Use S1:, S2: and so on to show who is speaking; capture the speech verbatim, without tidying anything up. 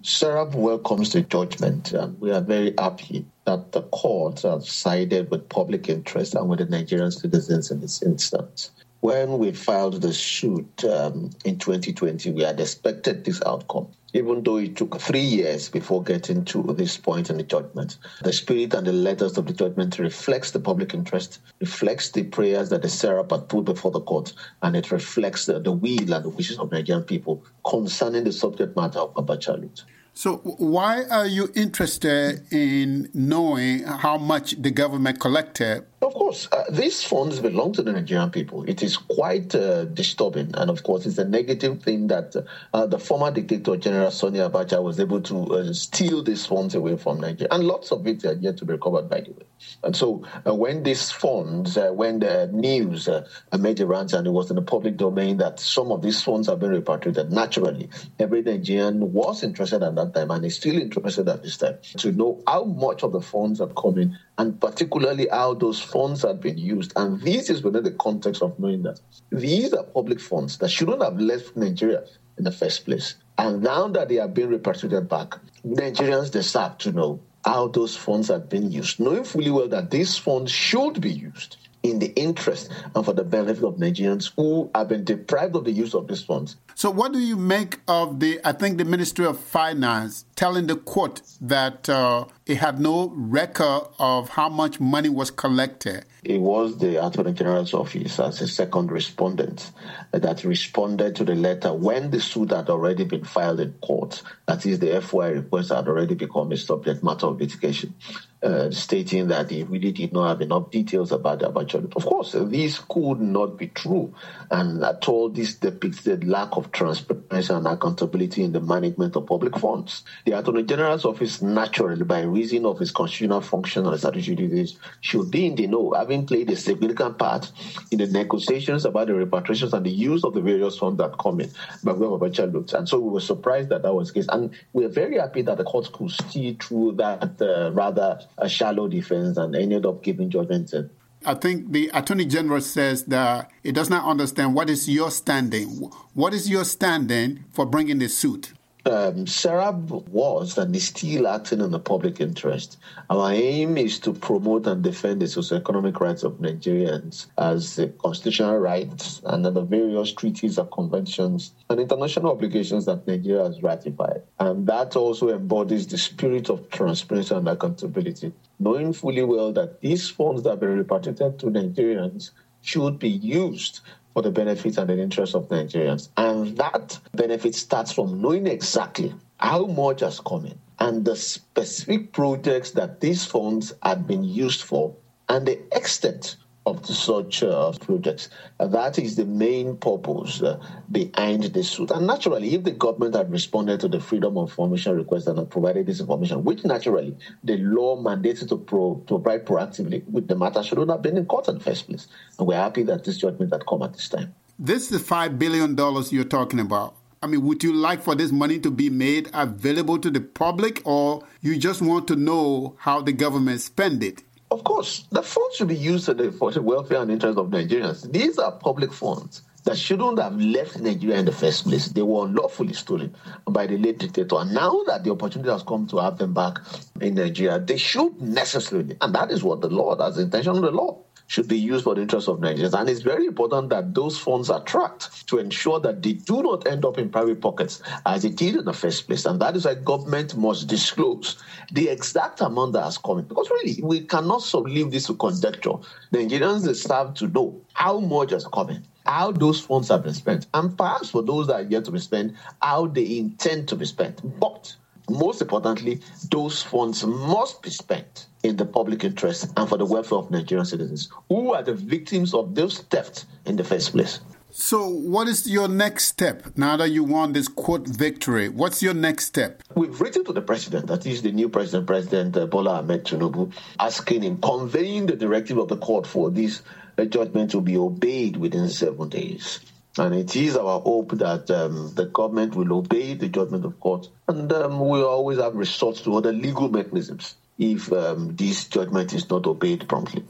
S1: Serap welcomes the judgment, and we are very happy that the court has sided with public interest and with the Nigerian citizens in this instance. When we filed the suit um, in twenty twenty, we had expected this outcome, even though it took three years before getting to this point in the judgment. The spirit and the letters of the judgment reflects the public interest, reflects the prayers that the Serap had put before the court, and it reflects the, the will and the wishes of Nigerian people concerning the subject matter of Abacha loot.
S2: So why are you interested in knowing how much the government collected?
S1: Of course, uh, these funds belong to the Nigerian people. It is quite uh, disturbing. And of course, it's a negative thing that uh, the former dictator, General Sani Abacha, was able to uh, steal these funds away from Nigeria. And lots of it are yet to be recovered, by the way. And so uh, when these funds, uh, when the news uh, made the rounds and it was in the public domain that some of these funds have been repatriated, naturally, every Nigerian was interested at that time and is still interested at this time to know how much of the funds are coming and particularly how those funds have been used. And this is within the context of knowing that these are public funds that shouldn't have left Nigeria in the first place. And now that they are being repatriated back, Nigerians deserve to know how those funds have been used, knowing fully well that these funds should be used in the interest and for the benefit of Nigerians who have been deprived of the use of these funds.
S2: So what do you make of the, I think the Ministry of Finance telling the court that uh, it had no record of how much money was collected?
S1: It was the Attorney General's office as a second respondent that responded to the letter when the suit had already been filed in court. That is, the F O I request had already become a subject matter of litigation, uh, stating that he really did not have enough details about the Abacha loot. Of course, this could not be true. And at all, this depicts the lack of transparency and accountability in the management of public funds. The Attorney General's office, naturally, by reason of its constitutional function and statutory duties, should be in the know, having played a significant part in the negotiations about the repatriations and the use of the various funds that come in by way of Abacha loot. And so we were surprised that that was the case. And we're very happy that the court could see through that uh, rather a shallow defense and ended up giving judgment.
S2: I think the Attorney General says that it does not understand what is your standing. What is your standing for bringing this suit?
S1: Um, Serap was and is still acting in the public interest. Our aim is to promote and defend the socioeconomic rights of Nigerians as the constitutional rights and the various treaties and conventions and international obligations that Nigeria has ratified. And that also embodies the spirit of transparency and accountability, knowing fully well that these funds that have been repatriated to Nigerians should be used for the benefit and the interest of Nigerians. And that benefit starts from knowing exactly how much has come in and the specific projects that these funds have been used for and the extent of the such uh, projects. Uh, that is the main purpose uh, behind this suit. And naturally, if the government had responded to the freedom of information request and had provided this information, which naturally the law mandates to, pro- to provide proactively, with the matter should not have been in court in the first place. And we're happy that this judgment had come at this time.
S2: This is five billion dollars you're talking about. I mean, would you like for this money to be made available to the public, or you just want to know how the government spend it?
S1: Of course, the funds should be used for the welfare and interest of Nigerians. These are public funds that shouldn't have left Nigeria in the first place. They were unlawfully stolen by the late dictator. And now that the opportunity has come to have them back in Nigeria, they should necessarily, and that is what the law, that's the intention of the law, should be used for the interest of Nigerians. And it's very important that those funds are tracked to ensure that they do not end up in private pockets as it did in the first place. And that is why government must disclose the exact amount that has come in. Because really, we cannot so leave this to conjecture. Nigerians deserve to know how much has come in, how those funds have been spent, and perhaps for those that are yet to be spent, how they intend to be spent. But most importantly, those funds must be spent in the public interest and for the welfare of Nigerian citizens who are the victims of those thefts in the first place.
S2: So what is your next step now that you won this court victory? What's your next step?
S1: We've written to the president, that is the new president, President uh, Bola Ahmed Tinubu, asking him, conveying the directive of the court for this uh, judgment to be obeyed within seven days. And it is our hope that um, the government will obey the judgment of court, and um, we'll always have resort to other legal mechanisms if um, this judgment is not obeyed promptly.